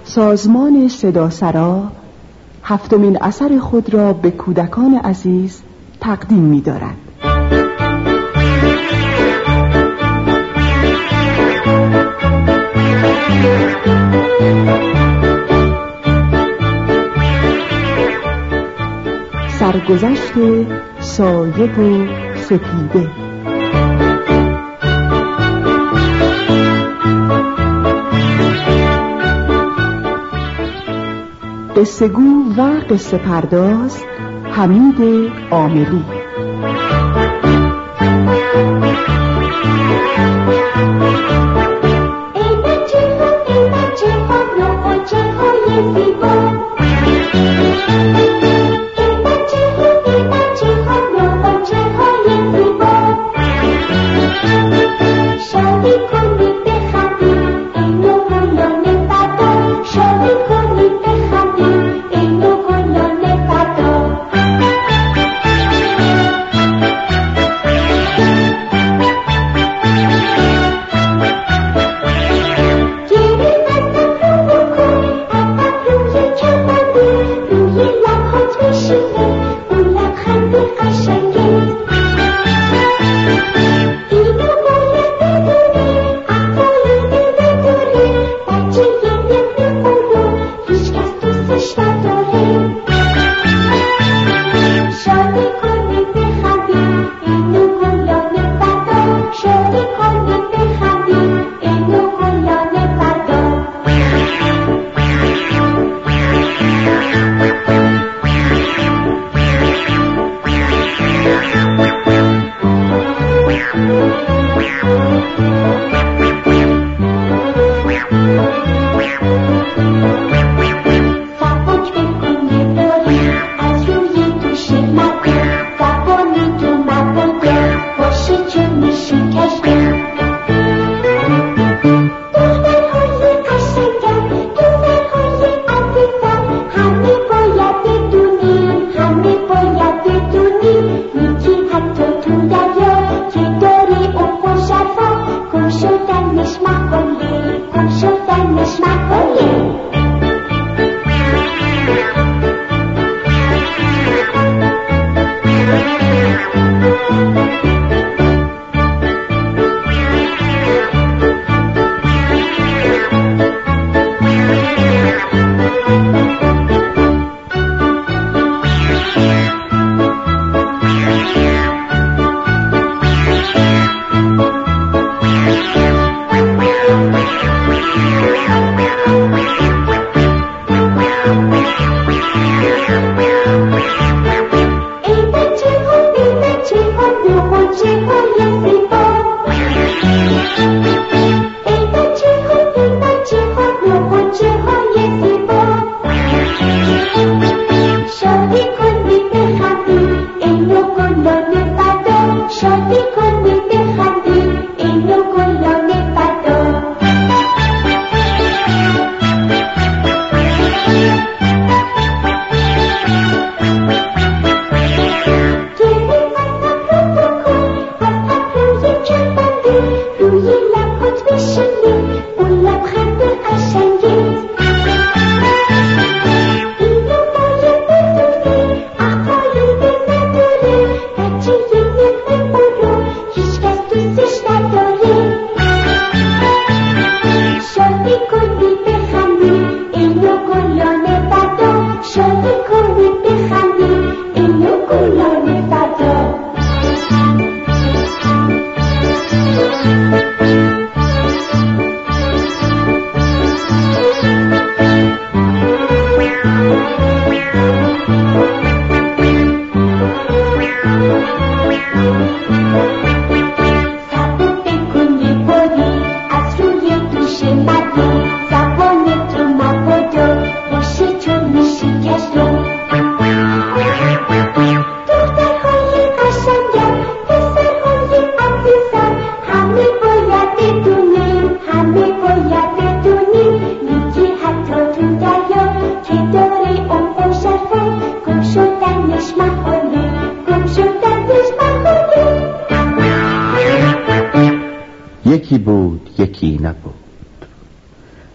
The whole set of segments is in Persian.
سازمان صداسرا 7مین اثر خود را به کودکان عزیز تقدیم می‌دارد. سرگذشت سایه و سپیده. قصه گو و قصه پرداز حمید عاملی.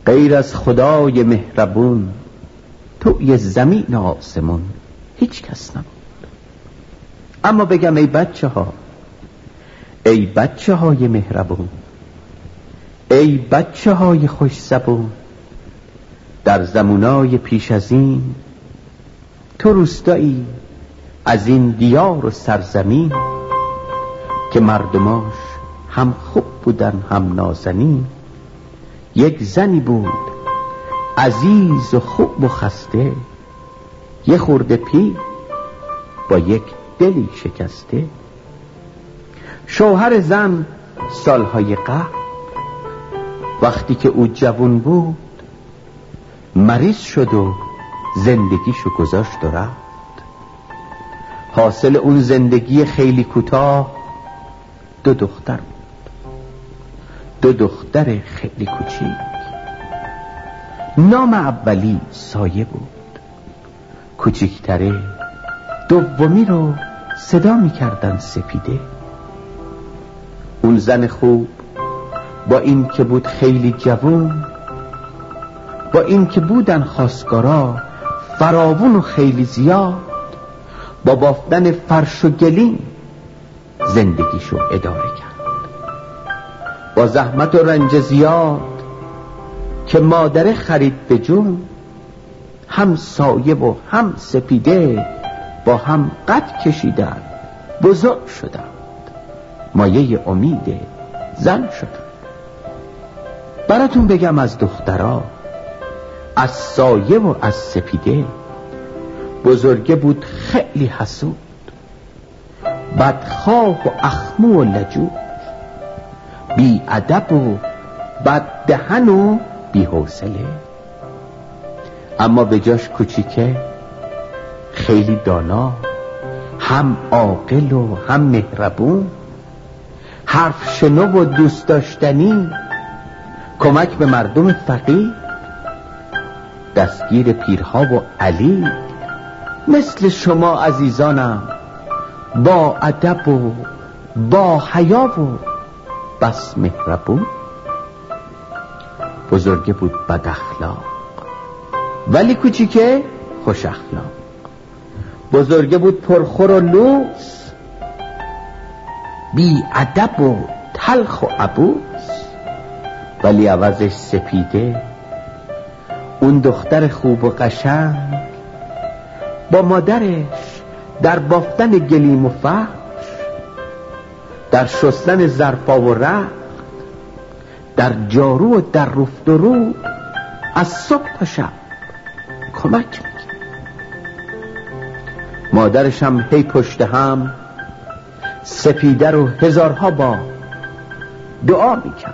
غیر از خدای مهربون توی زمین آسمون هیچ کس نبود. اما بگم ای بچه ها، ای بچه های مهربون، ای بچه های خوش زبون، در زمانای پیش از این تو روستایی از این دیار و سرزمین که مردماش هم خوب بودن هم نازنین. یک زنی بود عزیز و خوب و خسته، یه خورده پیر با یک دلی شکسته. شوهر زن سالهای قبل وقتی که او جوان بود مریض شد و زندگیشو گذاشت و رفت. حاصل اون زندگی خیلی کوتاه دو دختر بود، دو دختر خیلی کوچیک. نام اولی سایه بود، کوچیکتره. دومی رو صدا می‌کردن سپیده. اون زن خوب با این که بود خیلی جوان، با این که بودن خواستگارا فراوون و خیلی زیاد، با بافتن فرش و گلیم زندگیشو اداره کرد. با زحمت و رنج زیاد که مادره خرید به جون، هم سایه و هم سپیده با هم قد کشیدن، بزرگ شدند، مایه امید زن شدند. براتون بگم از دخترها، از سایه و از سپیده، بزرگه بود خیلی حسود، بدخواه و اخمو و لجوج، بی ادب و بد دهن و بی حوصله. اما به جاش کوچیکه خیلی دانا، هم عاقل و هم مهربون، حرف شنو و دوست داشتنی، کمک به مردم فقیر، دستگیر پیرها و علی. مثل شما عزیزانم با ادب و با حیا و بس مهربون. بزرگه بود بد اخلاق ولی کوچیکه خوش اخلاق. بزرگه بود پرخور و لوس، بی ادب و تلخ و عبوس، ولی عوضش سپیده. اون دختر خوب و قشنگ با مادرش در بافتن گلیم و فرش، در شستن ظرفا و رخت، در جارو و در رفت و رو از صبح تا شب کمک میکرد. مادرش هم هی پشت هم سپیده رو هزارها بار دعا میکرد.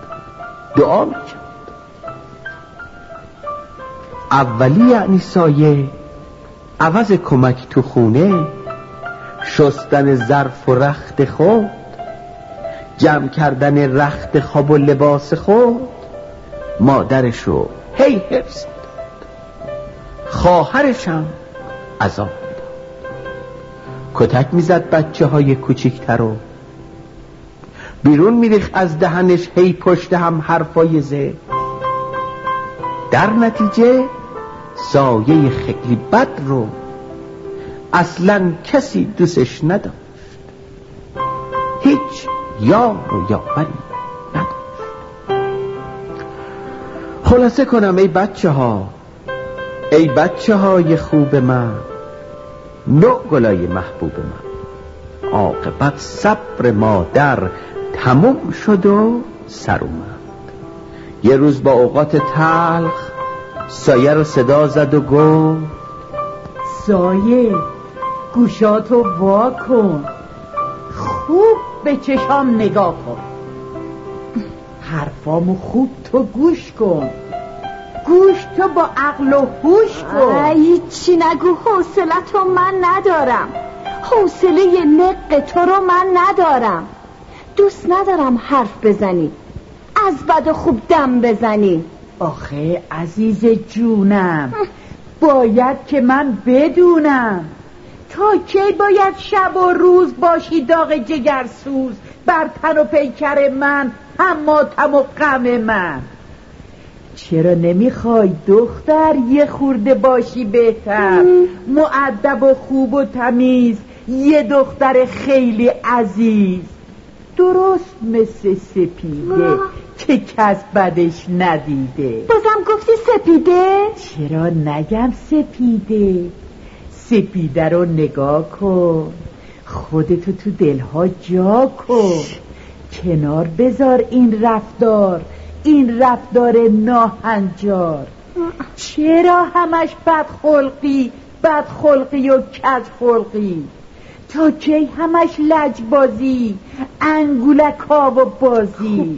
اولی یعنی سایه عوض کمک تو خونه، شستن ظرف و رخت خود، جمع کردن رخت خواب و لباس خود، مادرشو هی حفظ داد. خواهرشم عذاب میداد، کتک میزد بچه های کوچیکتر رو، بیرون میریخت از دهنش هی پشت هم حرفای زه. در نتیجه سایه خیلی بد رو اصلا کسی دوستش نداشت، هیچ یار و یاوری نداشت. خلاصه کنم ای بچه ها، ای بچه های خوب من، نوع گلای محبوب من، عاقبت صبر مادر تموم شد و سر اومد. یه روز با اوقات تلخ سایه رو صدا زد و گفت سایه گوشاتو وا کن، خوب به چشام نگاه کن، حرفامو خوب تو گوش کن، گوش تو با عقل و هوش کن. هیچی نگو، حوصلتو من ندارم، حوصله نق تو رو من ندارم. دوست ندارم حرف بزنی، از بد و خوب دم بزنی. آخه عزیز جونم، باید که من بدونم تا کی باید شب و روز باشی داغ جگرسوز بر تن و پیکر من، هماتم و غم من. چرا نمیخوای دختر یه خورده باشی بهتر؟ مؤدب و خوب و تمیز، یه دختر خیلی عزیز، درست مثل سپیده که کس بدش ندیده. بازم گفتی سپیده؟ چرا نگم سپیده؟ سپیده رو نگاه کن، خودتو تو دلها جا کن، کنار بذار این رفتار ناهنجار. چرا همش بدخلقی و کژخلقی؟ تا کی همش لجبازی، انگولکا و بازی؟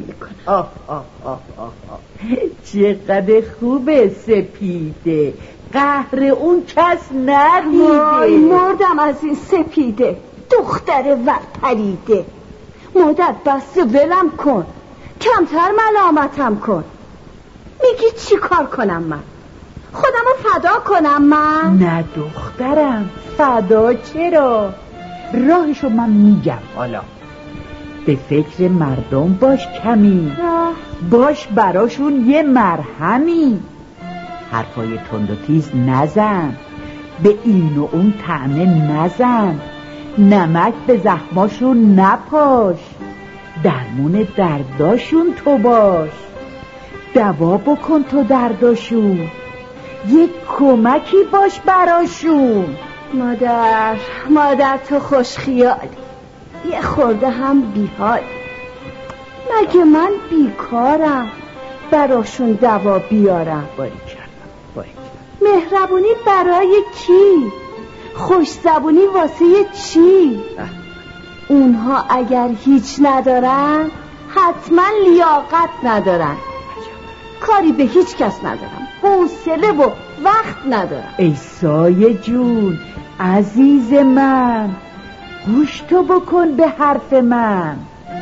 چقدر خوبه سپیده، قهر اون کس ندیده. مردم از این سپیده، دختر ورپریده. مادر بس ولم کن، کمتر ملامتم کن. میگی چی کار کنم من؟ خودمو فدا کنم من؟ نه دخترم، فدا چرا؟ راهشو من میگم. حالا به فکر مردم باش کمی، باش براشون یه مرهمی. حرفای تند و تیز نزن، به این و اون طعنه نزن، نمک به زخماشون نپاش، درمون درداشون تو باش، دوا بکن تو درداشون، یک کمکی باش براشون. مادر تو خوش خیالی، یه خورده هم بیحالی. مگه من بیکارم براشون دوا بیارم؟ مهربونی برای کی؟ خوش زبونی واسه چی؟ اونها اگر هیچ ندارن حتما لیاقت ندارن. کاری به هیچ کس ندارم، حوصله و وقت ندارم. ای سایه جون عزیز من، گوش تو بکن به حرف من.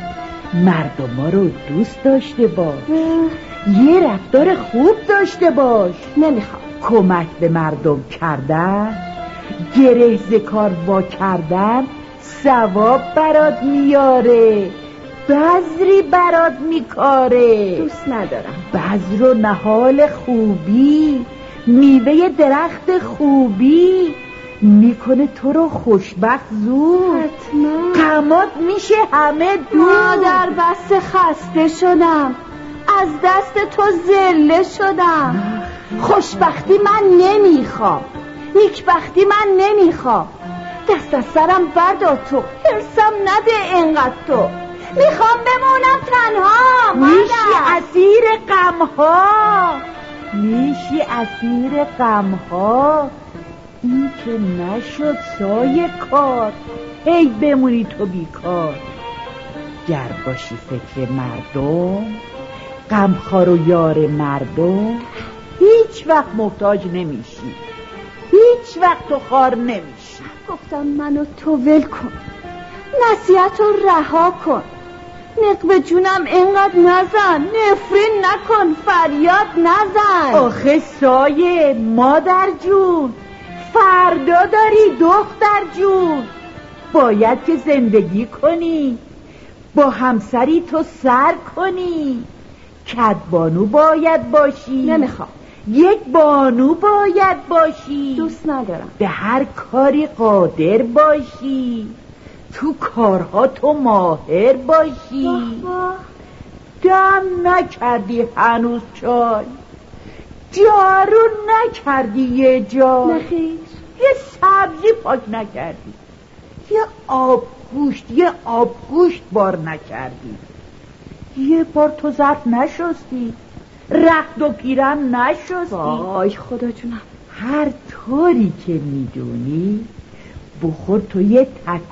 مردم رو دوست داشته باش، یه رفتار خوب داشته باش. نمیخوام. کمک به مردم کردن، گره ز کار وا کردن ثواب برات میاره، بذری برات میکاره. دوست ندارم. بذر و نهال خوبی، میوه درخت خوبی، میکنه تو رو خوشبخت زود. حتما غمات میشه همه دور. مادر بس خسته شدم، از دست تو ذله شدم. خوشبختی من نمیخوام، نیکبختی من نمیخوام. دست از سرم بردار تو، حرصم نده اینقدر تو. میخوام بمونم تنها. میشی اسیر غمها، میشی اسیر غمها. این که نشد سایه کار، ای بمونی تو بیکار. گر باشی فکر مردم، غمخوار و یار مردم، هیچ وقت محتاج نمیشی، هیچ وقت تو خار نمیشی. گفتم منو تو ول کن، نصیحت رو رها کن. نقب جونم اینقدر نزن، نفرین نکن، فریاد نزن. آخه سایه مادر جون، فردا داری دختر جون. باید که زندگی کنی، با همسری تو سر کنی. کدبانو باید باشی. نمیخوام. یک بانو باید باشی. دوست ندارم. به هر کاری قادر باشی، تو کارها تو ماهر باشی. دم نکردی هنوز چای، جارو نکردی یه جا، نخیر. یه سبزی پاک نکردی، یه آب گوشت بار نکردی، یه بار تو ظرف نشستی، رخت و پیرم نشستی. وای خدا جونم. هر طوری که میدونی بخور تو یه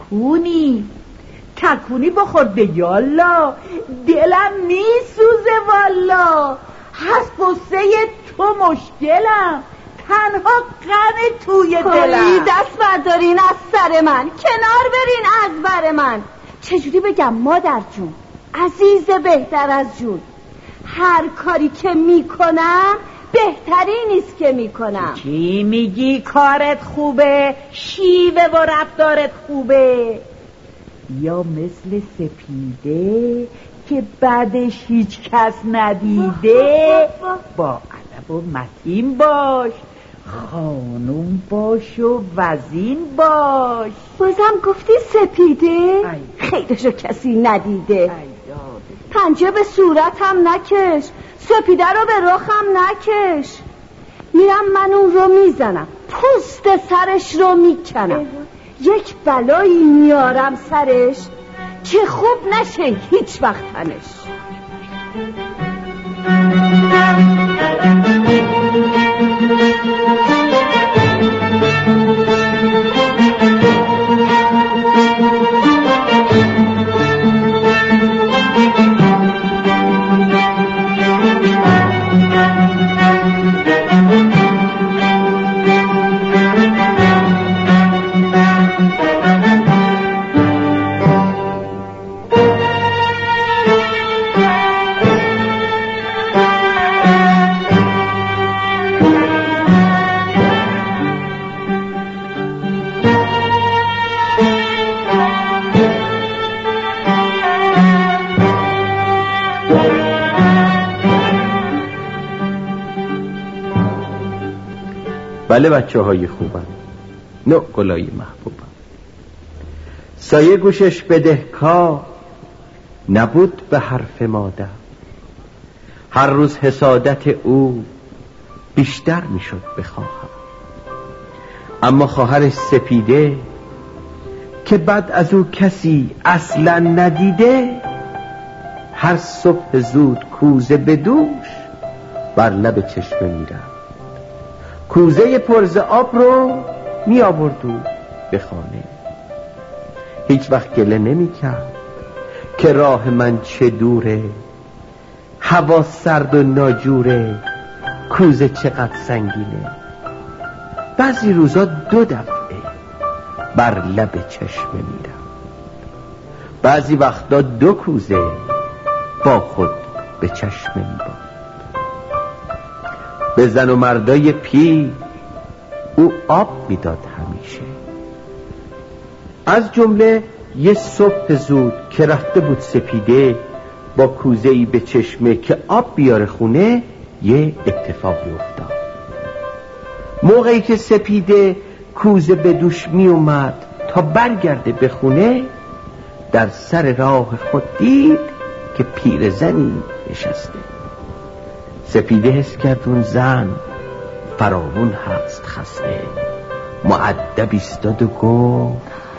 تکونی بخور به یالا، دلم میسوزه والا. هست قصه تو مشکلم، تنها غم توی دلم. دست بردارین از سر من، کنار برین از بر من. چجوری بگم مادر جون، عزیز بهتر از جون. هر کاری که میکنم بهتری نیست که میکنم. چی میگی کارت خوبه، شیوه و رفتارت خوبه؟ یا مثل سپیده که بعدش هیچ کس ندیده با ادب و متین باش، خانوم باش و وزین باش. بازم گفتی سپیده؟ خیرشو کسی ندیده. پنجه به صورتم نکش، سپیده رو به رخم نکش. میرم من اون رو میزنم، پوست سرش رو میکنم، یک بلایی میارم سرش که خوب نشه هیچ وقت تنش. بله بچه های خوبم، نوع گلای محبوبم. سایه گوشش بدهکار نبود به حرف مادر، هر روز حسادت او بیشتر میشد بخواهم. اما خواهرش سپیده که بعد از او کسی اصلا ندیده، هر صبح زود کوزه به دوش بر لب چشمه میرفت. کوزه پرز آب رو می آورد به خانه. هیچ وقت گله نمی کرد که راه من چه دوره، هوا سرد و ناجوره، کوزه چقدر سنگینه. بعضی روزا 2 دفعه بر لب چشمه میرم، بعضی وقتا 2 کوزه با خود به چشمه میبرد. به زن و مردای پیر او آب میداد همیشه. از جمله یه صبح زود که رفته بود سپیده با کوزه‌ای به چشمه که آب بیاره خونه، یه اتفاقی افتاد. موقعی که سپیده کوزه به دوش می اومد تا برگرده به خونه، در سر راه خود دید که پیرزنی نشسته. سپیده حس کرد اون زن فراوون هست، خسته، مؤدب ایستاد و گفت: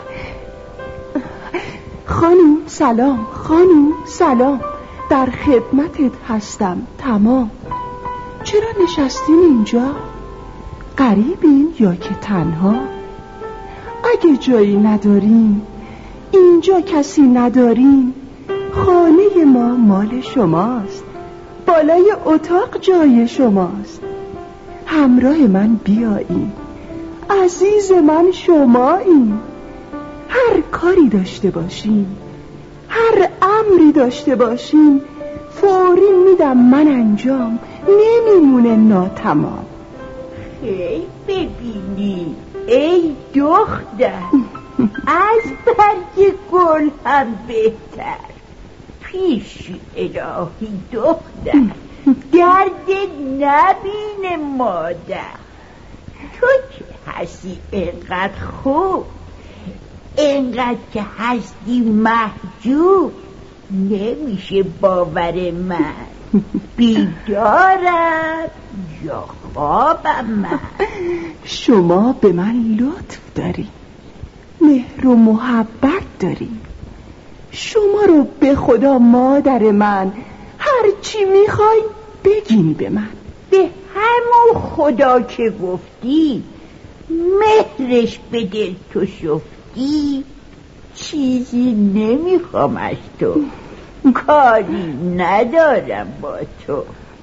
خانوم سلام، خانوم سلام، در خدمتت هستم تمام. چرا نشستین اینجا؟ غریبین یا که تنها؟ اگه جایی ندارین، اینجا کسی ندارین، خانه ما مال شماست، بالای اتاق جای شماست. همراه من بیایین، عزیز من شمایین. هر کاری داشته باشین، هر امری داشته باشین، فوری میدم من انجام، نمیمونه ناتمام. ای ببینی ای دختر، از برگ گل هم بهتر. پیش الهی دختر، درد نبینه مادر. تو که هستی اینقدر خوب، اینقدر که هستی محجوب، نمیشه باور من. بیدارم یا خوابم من؟ شما به من لطف داری، مهر و محبت داری. شما رو به خدا مادر من، هر چی میخوای بگین به من. به همون خدا که گفتی، مهرش به دل تو شفتی، چیزی نمیخوام از تو، کاری ندارم با تو.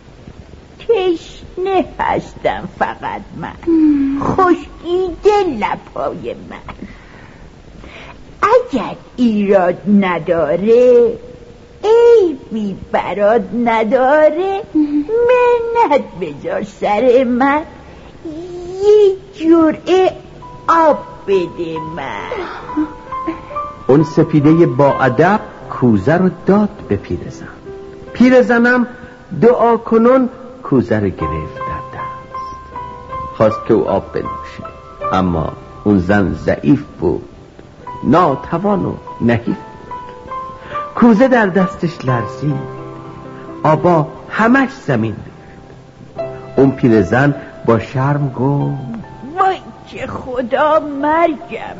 تشنه هستم فقط من، خشکیده لبای من. اگر ایراد نداره، عیبی برات نداره، منت بذار سر من، یه جرعه آب بده من. اون سپیده با ادب کوزه رو داد به پیرزن. پیرزنم دعا کنون کوزه رو گرفت در دست، خواست که او آب بنوشه، اما اون زن ضعیف بود، ناتوان و نحیف بود. کوزه در دستش لرزید، آبا همش زمین ریخت. اون پیرزن با شرم گفت وای که خدا مرگم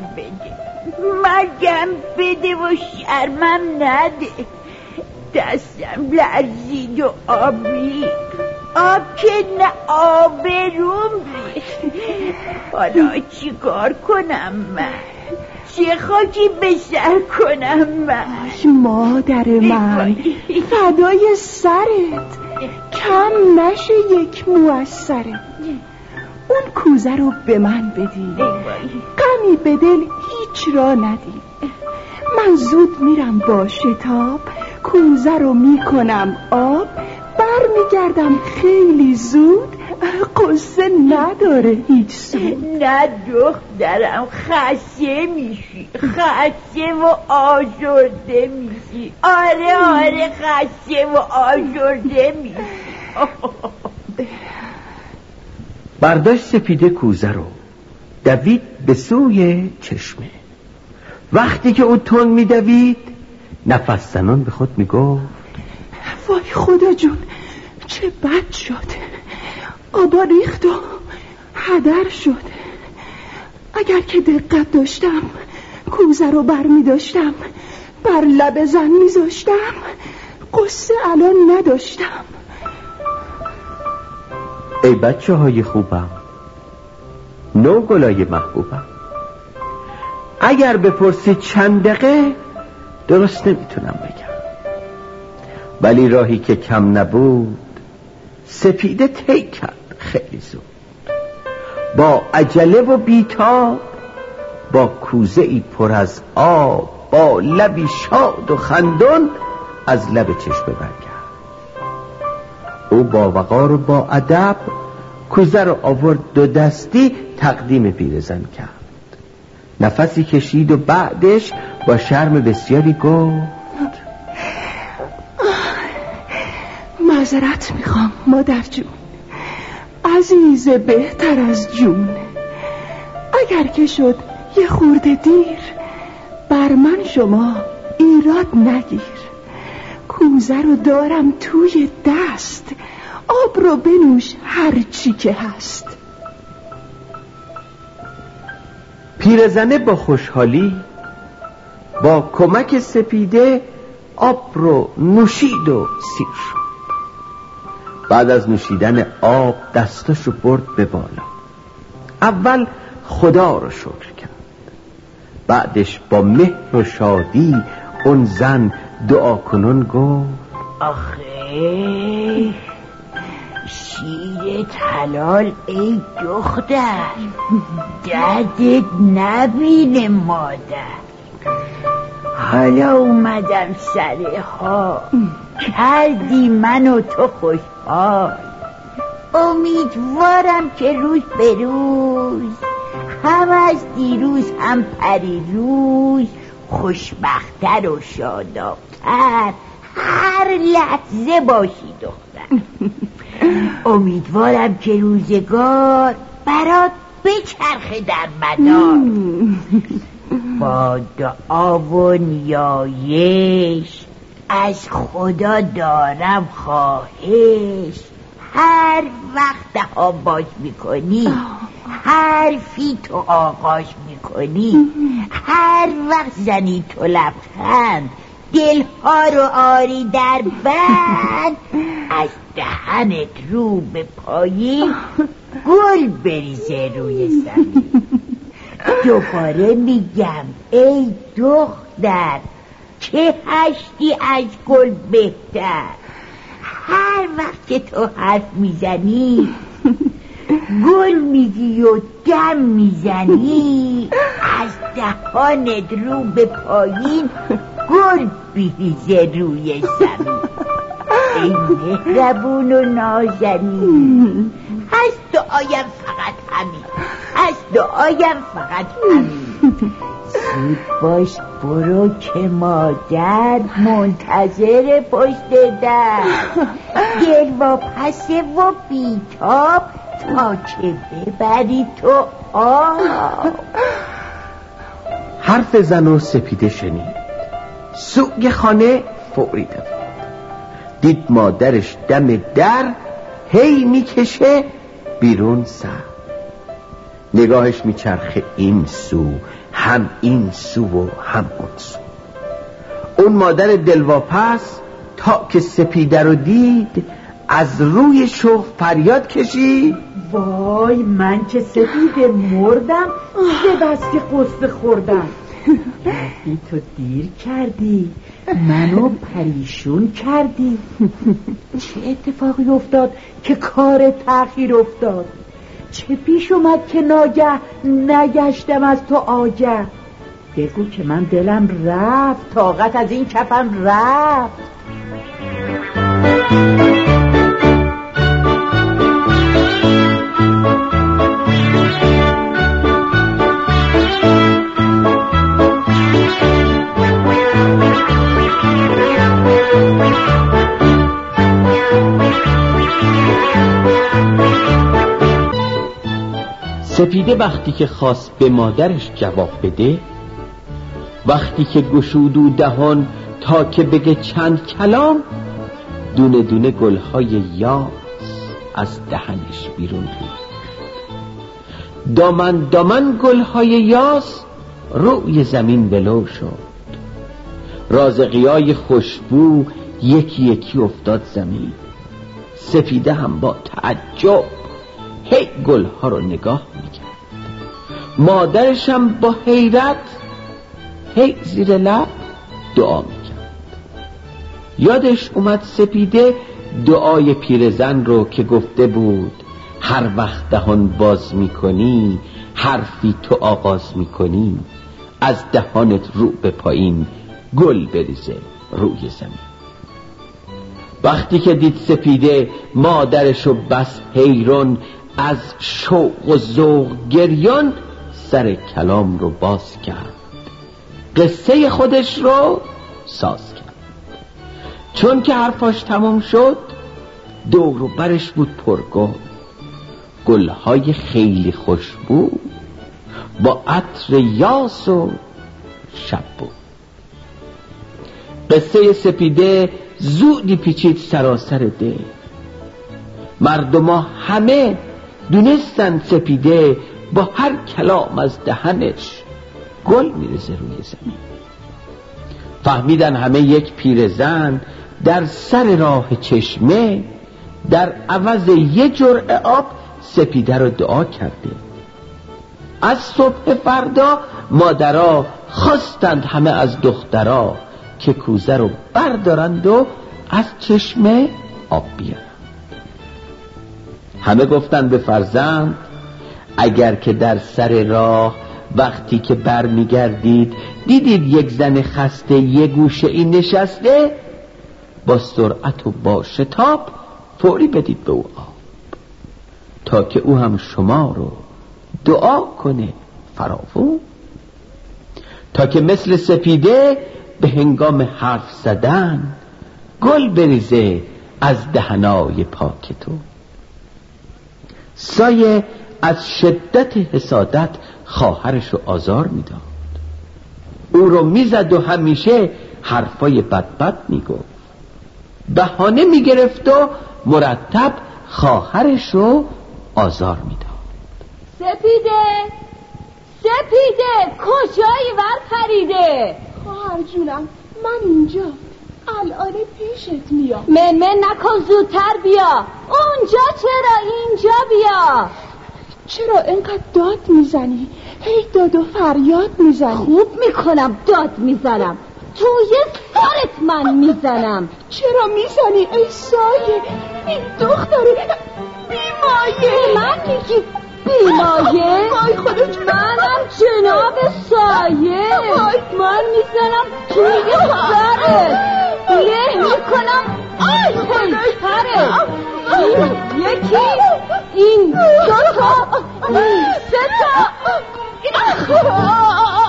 بده و شرمم نده. دستم لرزید و آب ریخت، آب که نه آبروم ریخت. حالا چی کار کنم من؟ چه خاکی به سر کنم من؟ مادر من فدای سرت، کم نشه یک مو از سرت. اون کوزه رو به من بدی، غمی به دل هیچ را ندی. من زود میرم با شتاب، کوزه رو میکنم آب، برمیگردم خیلی زود، قصه نداره هیچ سود. نه دخترم، خسته میشی، خسته و آزرده میشی. آره خسته و آزرده میشی. برداشت سپیده کوزه رو دوید به سوی چشمه. وقتی که او تون میدوید نفس زنان به خود میگفت وای خدا جون چه بد شد، آبا ریخت و هدر شد. اگر که دقت داشتم کوزه رو بر می داشتم، بر لب زن می زاشتم، قصه الان نداشتم. ای بچه های خوبم، نو گلای محبوبم، اگر بپرسید چند دقیقه درست نمیتونم بگم، ولی راهی که کم نبود سپیده طی کرد خیلی زود. با عجله و بیتاب، با کوزه ای پر از آب، با لبی شاد و خندان از لب چشمه برگشت. او با وقار و با ادب کوزه رو آورد دو دستی تقدیم پیرزن کرد. نفسی کشید و بعدش با شرم بسیاری گفت معذرت میخوام مادر جون، عزیز بهتر از جون. اگر که شد یه خورده دیر، بر من شما ایراد نگیر. کوزه رو دارم توی دست، آب رو بنوش هر چی که هست. پیرزنه با خوشحالی با کمک سپیده آب رو نوشید و سیر شد. بعد از نوشیدن آب دستاشو برد به بالا. اول خدا رو شکر کرد، بعدش با مهر و شادی اون زن دعا کنون گفت آخه شیر حلال ای دختر، دردت نبینه مادر. حالا اومدم سر ها، کردی من و تو خوشحال. امیدوارم که روز به روز، هم از دیروز هم پریروز، خوشبختر و شادابتر هر لحظه باشی دختر. امیدوارم که روزگار برات بچرخه در مدار. با دعا و نیایش از خدا دارم خواهش، هر وقت ها باش میکنی، حرفی تو آغاز میکنی، هر وقت زنی تو لبخند، دلها رو آری در بند، از دهنت رو به پایین گل بریزه روی زمین. دوباره میگم ای دختر، چه هشتی از گل بهتر. هر وقت که تو حرف میزنی، گل میگی و دم میزنی، از دهانت رو به پایین گل بریزه روی زمین. ای مهربون و نازنین، هست دعایم فقط همین، هست دعایم فقط همین. زود باش برو که مادر منتظر پشت در، دل و پسه و بیتاب تا که ببری تو آب. حرف زن و سپیده شنید، سوی خانه فوری دوید، دید مادرش دم در هی میکشه بیرون سر. نگاهش میچرخه این سو، هم این سو و هم اون سو. اون مادر دلواپس تا که سپیده رو دید از روی شوق فریاد کشید: وای من که سپیده مردم، به بس که قصه خوردم. رفتی تو دیر کردی، منو پریشون کردی. چه اتفاقی افتاد که کار تأخیر افتاد؟ چه پیش اومد که ناگه نگشتم از تو آگه؟ بگو که من دلم رفت، طاقت از این کفم رفت. سپیده وقتی که خواست به مادرش جواب بده، وقتی که گشودو دهان تا که بگه چند کلام، دونه دونه گلهای یاس از دهنش بیرون ریخت. دامن دامن گلهای یاس روی زمین ولو شد. رازقیای خوشبو یکی یکی افتاد زمین. سپیده هم با تعجب هی گلها رو نگاه میکرد. مادرش هم با حیرت هی زیر لب دعا میکرد. یادش اومد سپیده دعای پیرزن رو که گفته بود هر وقت دهان باز میکنی، حرفی تو آغاز میکنی، از دهانت رو به پایین گل بریزه روی زمین. وقتی که دید سپیده مادرشو بس حیران، از شوق و ذوق گریان سر کلام رو باز کرد، قصه خودش رو ساز کرد. چون که حرفاش تمام شد، دور و برش بود پرگل، گلهای خیلی خوشبو با عطر یاس و شبو. قصه سپیده زودی پیچید سراسر ده. مردما همه دونستن سپیده با هر کلام از دهنش گل میرزه روی زمین. فهمیدن همه یک پیرزن در سر راه چشمه در عوض یه جرعه آب سپیده رو دعا کرده. از صبح فردا مادرها خواستند همه از دخترها که کوزه رو بردارند و از چشمه آب بیارند. همه گفتند به فرزند اگر که در سر راه وقتی که بر میگردید دیدید یک زن خسته یه گوشه این نشسته، با سرعت و با شتاب فوری بدید به او آب تا که او هم شما رو دعا کنه فراوون، تا که مثل سپیده به هنگام حرف زدن گل بریزه از دهنای پاک تو. سایه از شدت حسادت خواهرشو آزار میداد، او رو میزد و همیشه حرفای بد میگفت، بهانه میگرفت و مرتب خواهرشو آزار میداد. سپیده کجایی ور پریده؟ خواهر جونم من اینجا، الان پیشت میام. من نکن، زودتر بیا. اونجا چرا؟ اینجا بیا. چرا اینقدر داد میزنی؟ هی داد و فریاد میزنی. خوب میکنم داد میزنم، توی سرت من میزنم. چرا میزنی ای سایه؟ این دختره بیمایه. من میگی بیمایه؟ وای خدا جونم، منم جناب سایه. من میزنم توی سرت، له میکنم پیکرت. این یکی، این دوتا، این سه تا.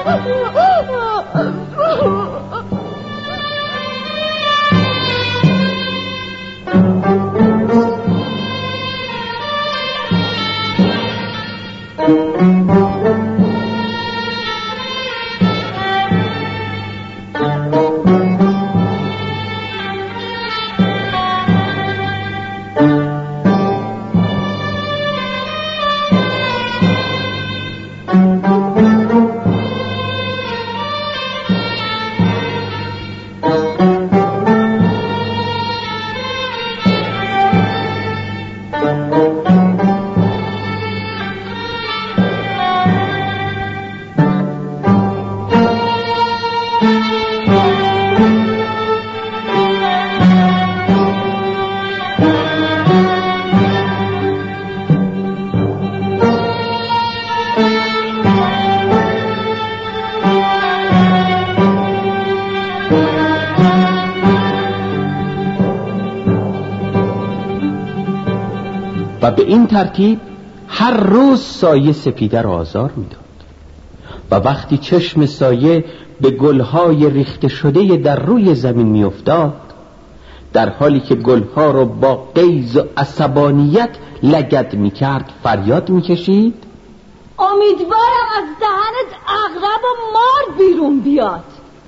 و به این ترتیب هر روز سایه سپیده را آزار میداد و وقتی چشم سایه به گلهای ریخته شده در روی زمین میافتاد، در حالی که گلها را با غیظ و عصبانیت لگد میکرد فریاد میکشید: امیدوارم از دهنت عقرب و مار بیرون بیاد.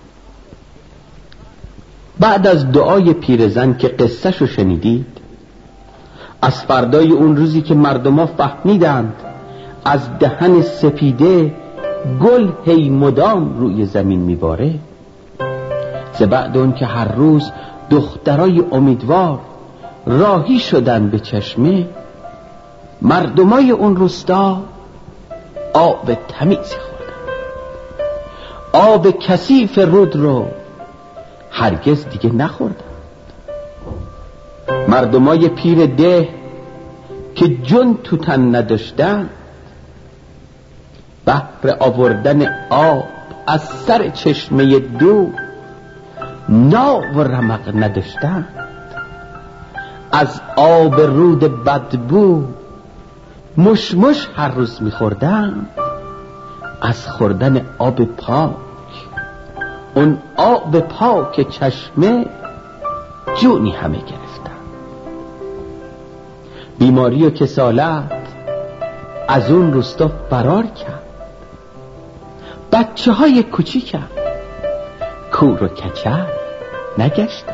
بعد از دعای پیرزن که قصه‌شو شنیدید، از فردای اون روزی که مردما فهمیدند از دهن سپیده گل هی مدام روی زمین میباره، بعد اون که هر روز دخترای امیدوار راهی شدن به چشمه، مردمای اون روستا آب تمیز خوردن. آب کثیف رود رو هرگز دیگه نخوردن. مردمای پیر ده که جون تو تن نداشتن، بهر آوردن آب از سر چشمه دو ناو و رمق نداشتن، از آب رود بدبو مشمش هر روز میخوردن. از خوردن آب پاک، اون آب پاک چشمه، جونی همه گرفتن. بیماری و کسالت از اون روستا فرار کرد. بچه های کوچیکم کور و کچل نگشتن.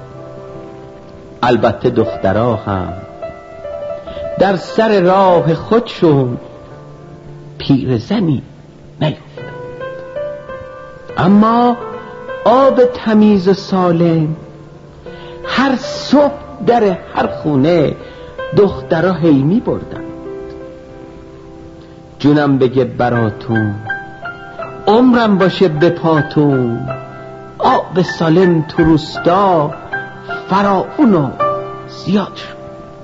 البته دخترها هم در سر راه خودشون پیرزنی نیفتند. اما آب تمیز و سالم هر صبح در هر خونه دخترها هی می بردن. جونم بگه براتون، عمرم باشه به پاتون، آب سالم تو روستا فراون و زیاد شد.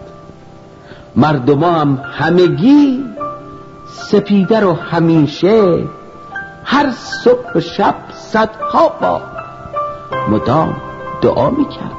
مردم هم همگی سپیده رو همیشه هر صبح و شب صدها بار مدام دعا میکردن.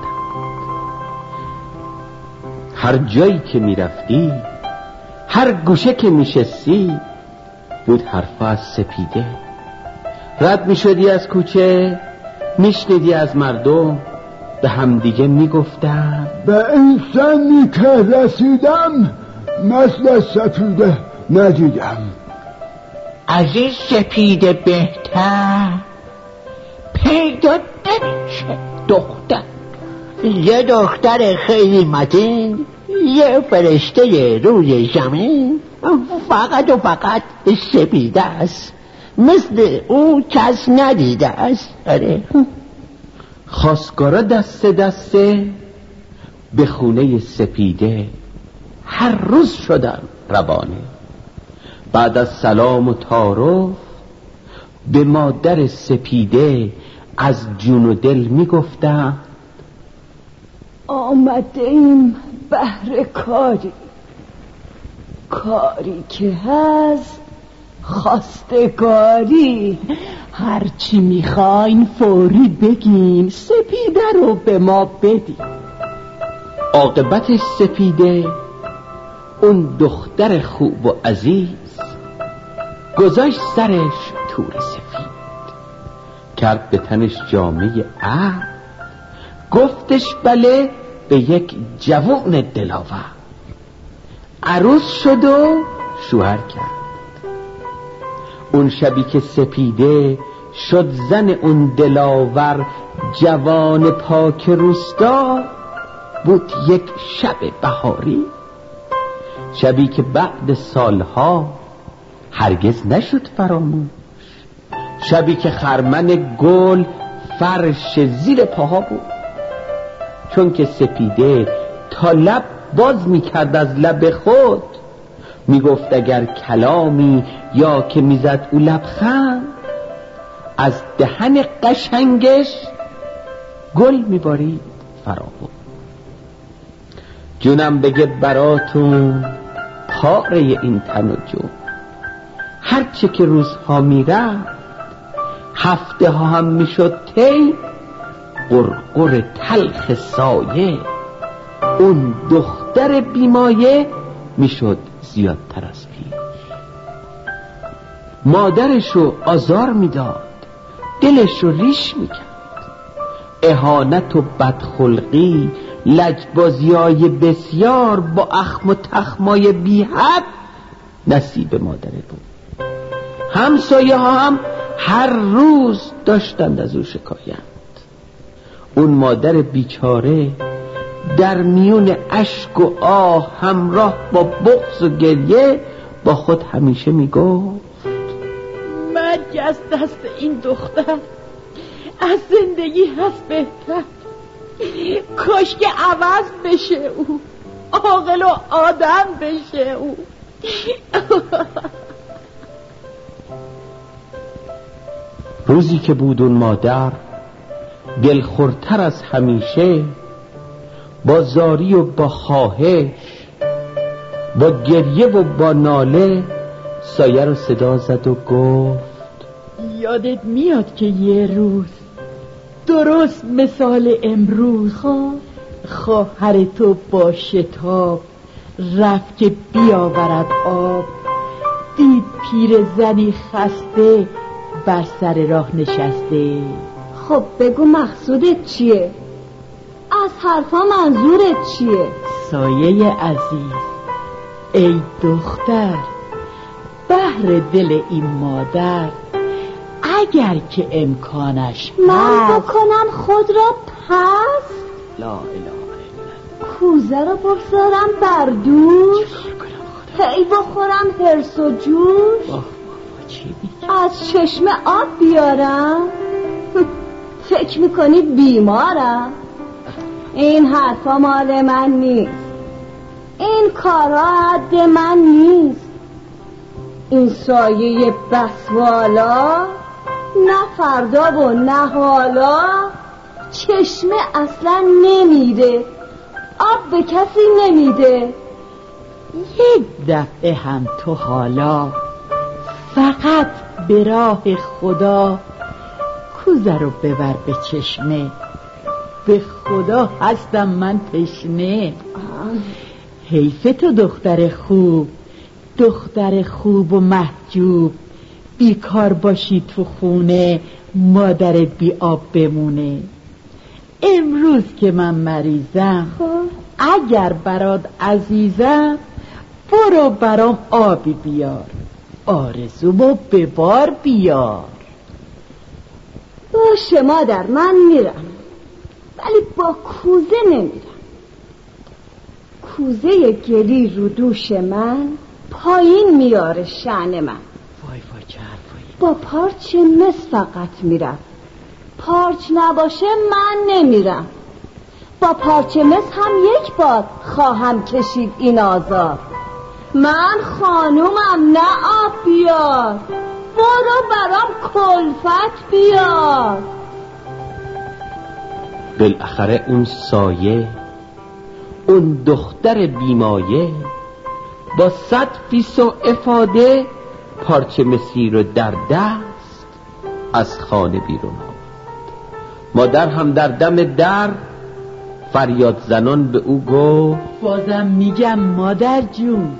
هر جایی که میرفتی، هر گوشه که میشستی، بود حرفا از سپیده. رد میشدی از کوچه، میشنیدی از مردم به همدیگه میگفتن: به این سنی که رسیدم مثل سپیده ندیدم. از این سپیده بهتر پیدا نمیشه دختر. یه دختر خیلی متین، یه فرشته روی زمین، فقط و فقط سپیده است، مثل او کس ندیده است. آره. خواستگارا دسته دسته به خونه سپیده هر روز شدن روانه. بعد از سلام و تعارف به مادر سپیده از جون و دل میگفتن: آمده ایم بهر کاری که هست خواستگاری. هرچی میخواین فوری بگین، سپیده رو به ما بدین. عاقبت سپیده اون دختر خوب و عزیز گذاشت سرش تور سفید. کرد به تنش جامه عقل، گفتش بله به یک جوون دلاور. عروس شد و شوهر کرد. اون شبی که سپیده شد زن اون دلاور، جوان پاک روستا، بود یک شب بهاری، شبی که بعد سالها هرگز نشد فراموش، شبی که خرمن گل فرش زیر پاها بود. چون که سپیده تا لب باز میکرد از لب خود، میگفت اگر کلامی یا که میزد او لبخند، از دهن قشنگش گل میبارید فراموش. جونم بگه براتون پاره این تن و جون، هرچه که روزها میرفت هفته ها هم میشد طی، قرقر تلخ سایه اون دختر بیمایه میشد زیادتر از پیش. مادرشو آزار میداد، دلشو ریش میکرد، اهانت و بدخلقی، لجبازیای بسیار با اخم و تخمای بی حد نصیب مادره بود. همسایه ها هم هر روز داشتند از او شکایت. اون مادر بیچاره در میون اشک و آه همراه با بغض و گریه با خود همیشه میگفت مرگ از دست این دختر از زندگی هست بهتر. کاش که عوض بشه او، عاقل و آدم بشه او. روزی که بود اون مادر دلخورتر از همیشه، با زاری و با خواهش، با گریه و با ناله سایه رو صدا زد و گفت یادت میاد که یه روز درست مثال امروز خواهر تو با شتاب رفت که بیاورد آب، دید پیر زنی خسته بر سر راه نشسته. خب بگو مقصودت چیه؟ از حرفا منظورت چیه؟ سایه عزیز، ای دختر، بهر دل این مادر اگر که امکانش من بکنم خود را پس، لا اله الا، کوزه را بگذارم بر دوش، هی بخورم هرس و جوش، از چشم آب بیارم، فکر میکنی بیمارم؟ این حرفا مال من نیست، این کارا حد من نیست. این سایه بسوالا نه فردا و نه حالا، چشمه اصلا نمیده، آب به کسی نمیده. یک دفعه هم تو حالا فقط به راه خدا کوزه رو ببر به چشمه، به خدا هستم من تشنه. حیف تو دختر خوب، دختر خوب و محجوب، بیکار باشی تو خونه، مادر بی آب بمونه. امروز که من مریضم، اگر برات عزیزم، برو برام آبی بیار، آرزومو به بار بیار. باشه مادر، من میرم، ولی با کوزه نمیرم. کوزه گلی رو دوش من پایین میاره شأن من. وای چه حرفایی. با پارچ مس فقط میرم، پارچ نباشه من نمیرم. با پارچ مس هم یک بار خواهم کشید این آزار. من خانومم، نه آب بیار، برو برام کلفت بیار. بالاخره اون سایه، اون دختر بیمایه، با 100% افاده پارچه مسی رو در دست از خانه بیرون آورد. مادر هم در دم در فریاد زنان به او گفت بازم میگم مادر جون،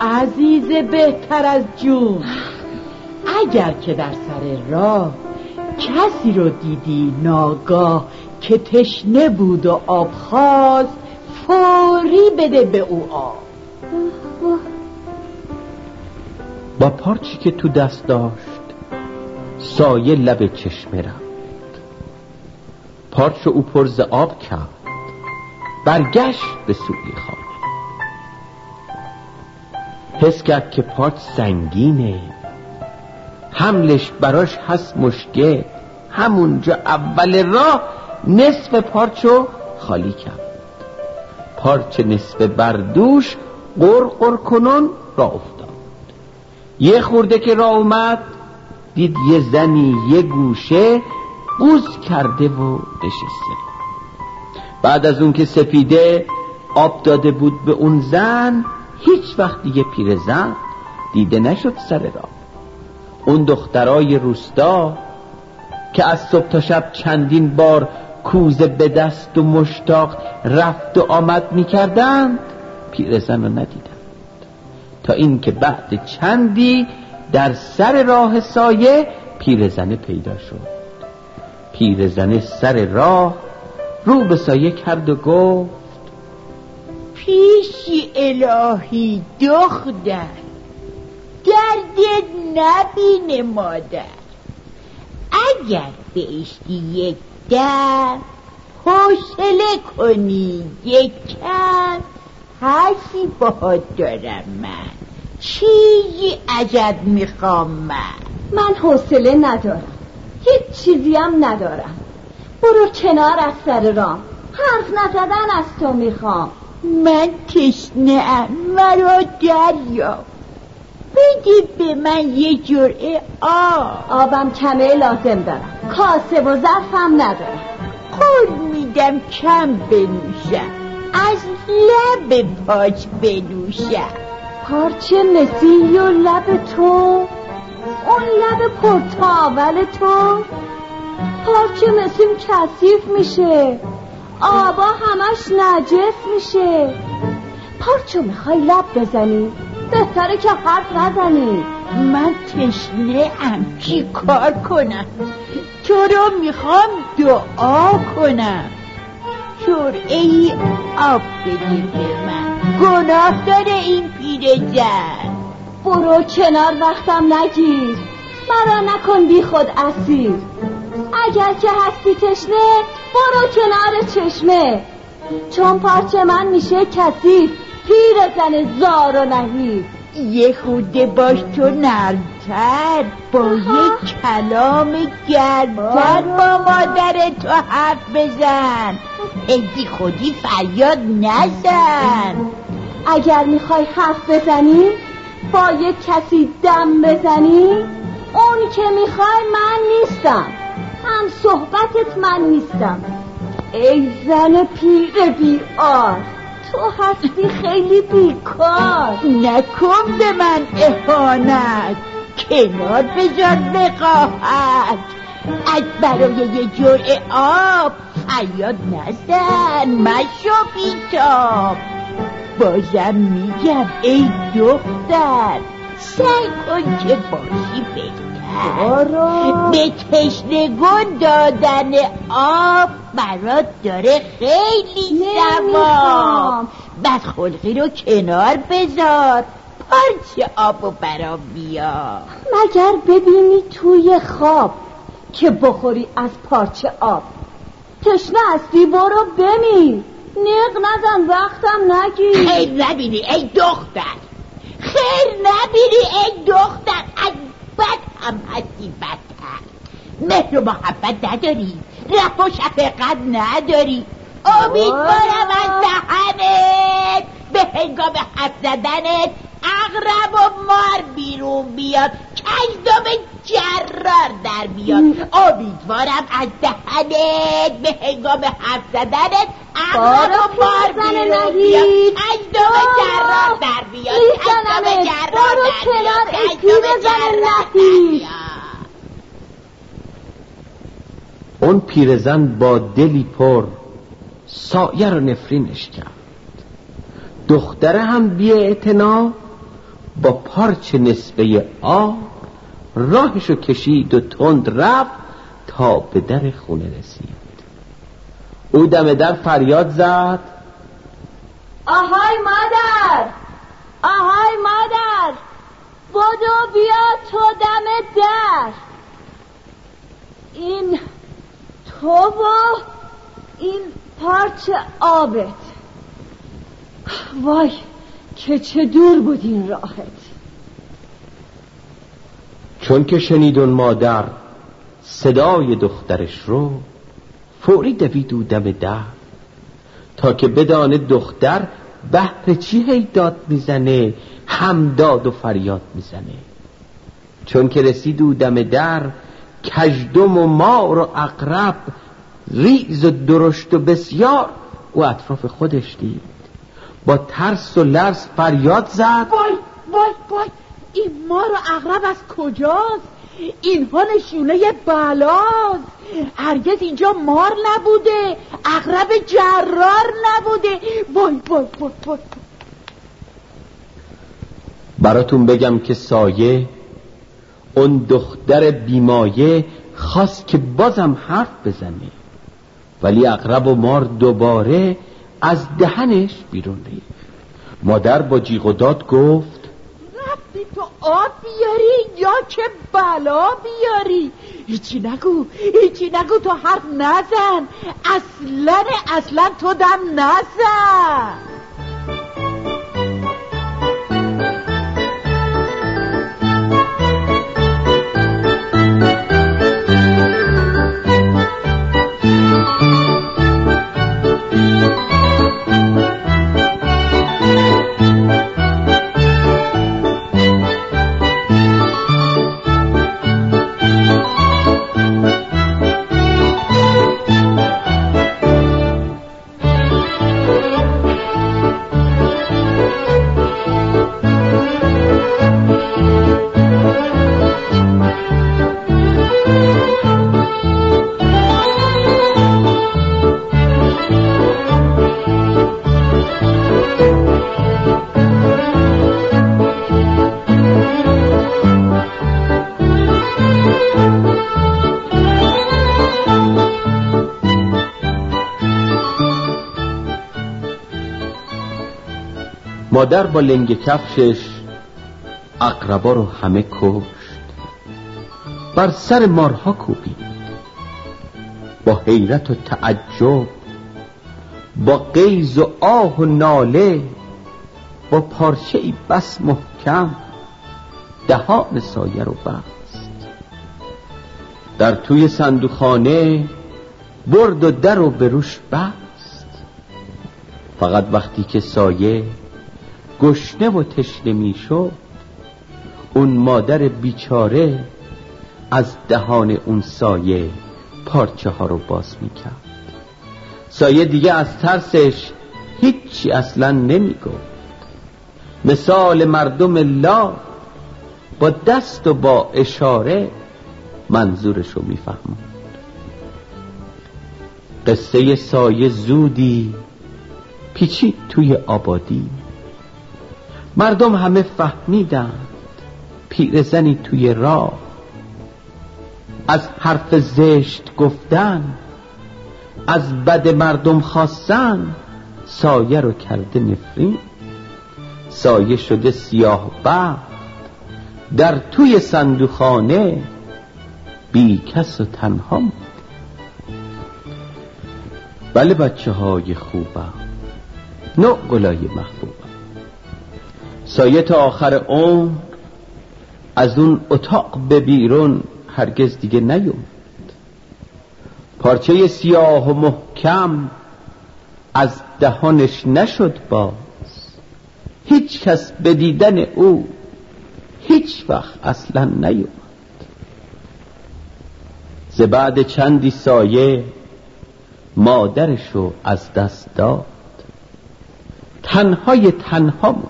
عزیز بهتر از جون، اگر که در سر راه کسی رو دیدی ناگاه که تشنه بود و آب خواست، فوری بده به او آب. با پارچی که تو دست داشت سایه لب چشمه رفت. پارچ او پر ز آب کرد، برگشت به سوی خانه. حس کرد که پارچ سنگینه، حملش براش هست مشکل. همونجا اول راه نصف پارچو خالی کرد. پارچ نصف بردوش قرقر کنون راه افتاد. یه خورده که راه اومد دید یه زنی یه گوشه قوز کرده و نشسته. بعد از اون که سپیده آب داده بود به اون زن، هیچ وقت دیگه پیرزن دیده نشد سر راه. اون دخترای روستا که از صبح تا شب چندین بار کوزه به دست و مشتاق رفت و آمد می‌کردند، پیرزن رو ندیدند، تا این که بعد چندی در سر راه سایه پیرزن پیدا شد. پیرزن سر راه رو به سایه کرد و گفت: پیشی الهی دختر، دردت نبینه مادر. اگر بهشتی یک در، حوصله کنی یک کم، حرفی باهات دارم من، چیزی ازت میخوام من حوصله ندارم، هیچ چیزی هم ندارم. برو کنار از سر راه، حرف نزدن از تو میخوام. من تشنه‌ام، مرا دریاب، بده به من یه جرعه آب. آبم کمه لازم دارم، کاسه و ظرفم ندارم. قول میدم کم بنوشم، از لب پاچ بنوشم. پارچه مسی و لب تو، اون لب پرتاول تو. پارچه مسیم کثیف میشه، آبا همش نجس میشه. پارچه میخوای لب بزنی؟ بهتره که حرف نزنی. من تشنه‌ام، چی کار کنم؟ تو رو میخوام دعا کنم. جرعه‌ای آب بده به من، گناه داره این پیرزن. برو کنار، وقتم نگیر، مرا نکن بی خود اسیر. اگر که هستی تشنه، برو کنار چشمه، چون پارچه من میشه کثیف، پیرزن زار و نحیف. یه خورده باش تو نرمتر، با یه کلام گرمتر با مادر تو حرف بزن، ادی خودی فریاد نزن. اگر میخوای حرف بزنی، با یک کسی دم بزنی، اون که میخوای من نیستم، هم صحبتت من نیستم. ای زن پیر بیار، تو هستی خیلی بیکار. نکن به من اهانت، کنار بذار وقاحت. از برای یه جرعه آب فریاد نزن، مشو بیتاب. بازم میگم ای دختر، سعی کن که باشی بهتر. به تشنگان دادن آب برات داره خیلی ثواب. بدخلقی رو کنار بذار، پارچه آبو برام بیار. مگر ببینی توی خواب که بخوری از پارچه آب؟ تشنه هستی برو بمیر، نق نزن، وقتم نگیر. خیر نبینی ای دختر، خیر نبینی ای دختر، از بد هم هستی بدتر. مهر و محبت نداری، رحم و شفقت نداری. امیدوارم از دهنت به هنگام حرف زدنت عقرب و مار بیرون بیاد، کژدم جرار در بیاد. امیدوارم از دهنت به هنگام حرف زدنت عقرب و مار بیرون بیاد، کژدم جرار در بیاد، کژدم جرار در بیاد، کژدم جرار در بیاد. اون پیرزن با دلی پر سایه رو نفرینش کرد. دختره هم بی اعتنا با پارچ نصفه آب راهشو کشید و تند رفت تا به در خونه رسید. او دم در فریاد زد: آهای مادر، آهای مادر، بدو بیا تو دم در. این تو و این پارچه آبت. وای که چه دور بود این راهت. چون که شنید اون مادر صدای دخترش رو، فوری دوید او دم در تا که بدانه دختر بهر چی هی داد میزنه، هم داد و فریاد میزنه. چون که رسید او دم در، کژدم و مار و عقرب ریز و درشت و بسیار او اطراف خودش دید. با ترس و لرز فریاد زد: وای وای وای، این مار و عقرب از کجاست؟ اینها نشونه بلاست. هرگز اینجا مار نبوده، عقرب جرار نبوده. وای وای وای وای. براتون بگم که سایه، اون دختر بیمایه، خواست که بازم حرف بزنه، ولی عقرب و مار دوباره از دهنش بیرون ریخت. مادر با جیغ و داد گفت: رفتی تو آب بیاری یا که بلا بیاری؟ هیچی نگو، هیچی نگو، تو حرف نزن، اصلا تو دم نزن. مادر با لنگ کفشش عقربا رو همه کشت، بر سر مارها کوبید. با حیرت و تعجب، با غیظ و آه و ناله، با پارچه‌ای بس محکم دهان سایه رو بست. در توی صندوقخانه برد و در رو به روش بست. فقط وقتی که سایه گشنه و تشنه میشد، اون مادر بیچاره از دهان اون سایه پارچه ها رو باز میکرد. سایه دیگه از ترسش هیچی اصلا نمیگفت. مثال مردم لا با دست و با اشاره منظورش رو میفهموند. قصه سایه زودی پیچید توی آبادی. مردم همه فهمیدند پیرزنی توی راه از حرف زشت گفتن، از بد مردم خواستن، سایه رو کرده نفرین. سایه شده سیاه بخت در توی صندوقخانه، بی کس و تنها موند. بله بچه های خوبم، نوع گلای محبوبم، سایه تا آخر عمر از اون اتاق به بیرون هرگز دیگه نیومد. پارچه سیاه و محکم از دهانش نشد باز. هیچ کس به دیدن او هیچ وقت اصلا نیومد. ز بعد چندی سایه مادرشو از دست داد، تنها موندش.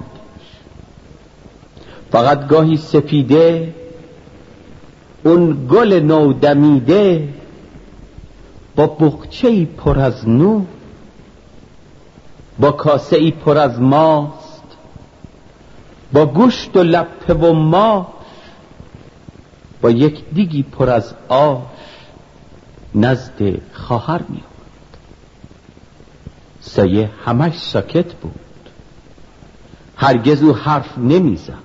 فقط گاهی سپیده اون گل نودمیده با بقچه‌ای پر از نور، با کاسه‌ای پر از ماست، با گوشت و لپه و ماش، با یک دیگی پر از آش نزد خواهر می آمد. سایه همش ساکت بود، هرگز او حرف نمی زد.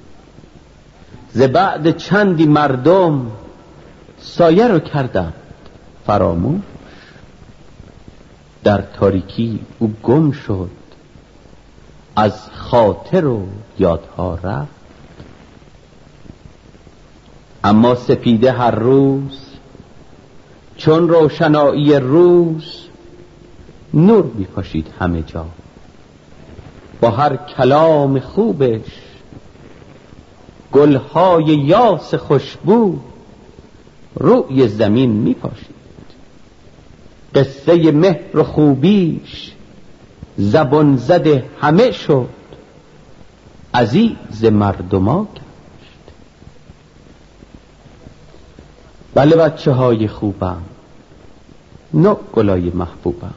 ز بعد چندی مردم سایه رو کردند فراموش. در تاریکی او گم شد، از خاطر و یادها رفت. اما سپیده هر روز چون روشنایی روز، نور می‌پاشید همه جا. با هر کلام خوبش گلهای یاس خوشبو روی زمین می‌پاشید. قصه مهر و خوبیش زبان زده همه شد، عزیز مردما گشت. بله بچه های خوبم، نوع گلای محبوبم،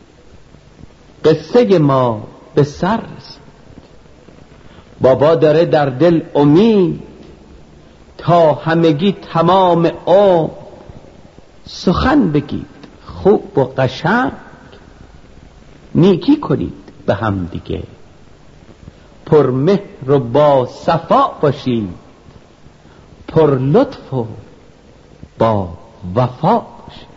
قصه ما به سر رسید. بابا داره در دل امید تا همگی تمام عمر سخن بگید خوب و قشنگ، نیکی کنید به هم دیگه، پر مهر و با صفا باشید، پر لطف و با وفا باشید.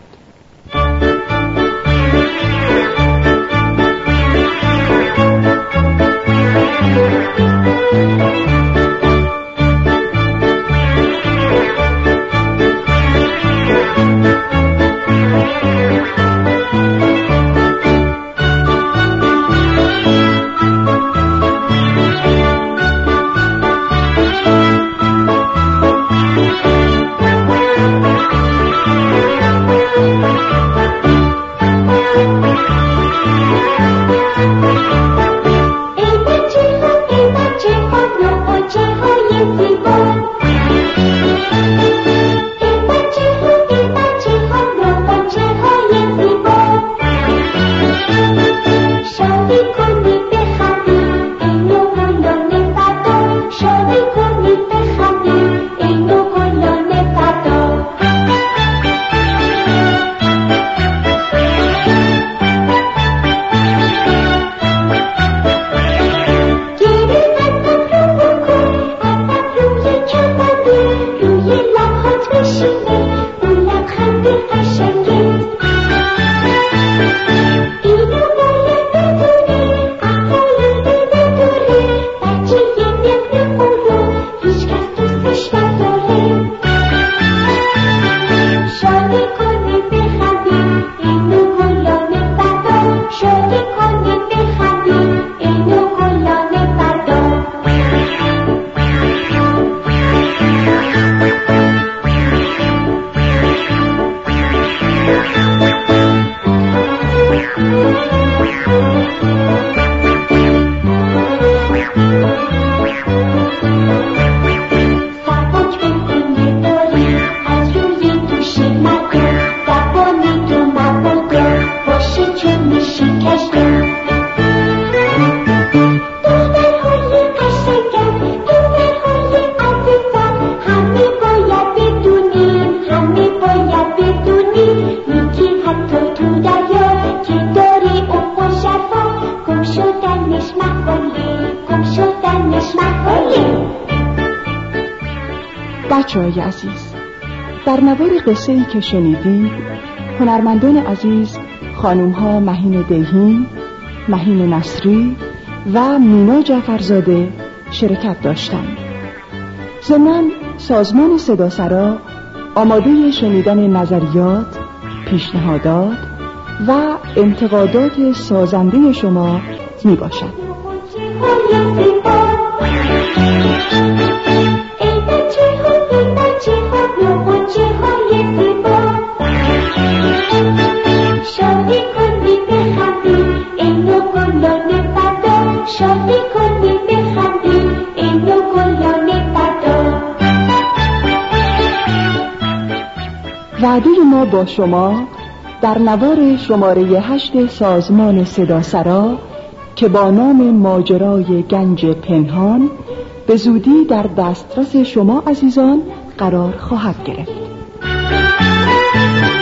بچه‌های عزیز، در نوار قصه‌ای که شنیدید، هنرمندان عزیز خانوم‌ها مهین دیهیم، مهین نصری و مینا جعفرزاده شرکت داشتند. ضمناً سازمان صداسرا آماده شنیدن نظریات، پیشنهادات و انتقادات سازنده شما می باشد. وعده ما با شما در نوار شماره 8 سازمان صداسرا که با نام ماجرای گنج پنهان به زودی در دسترس شما عزیزان قرار خواهد گرفت.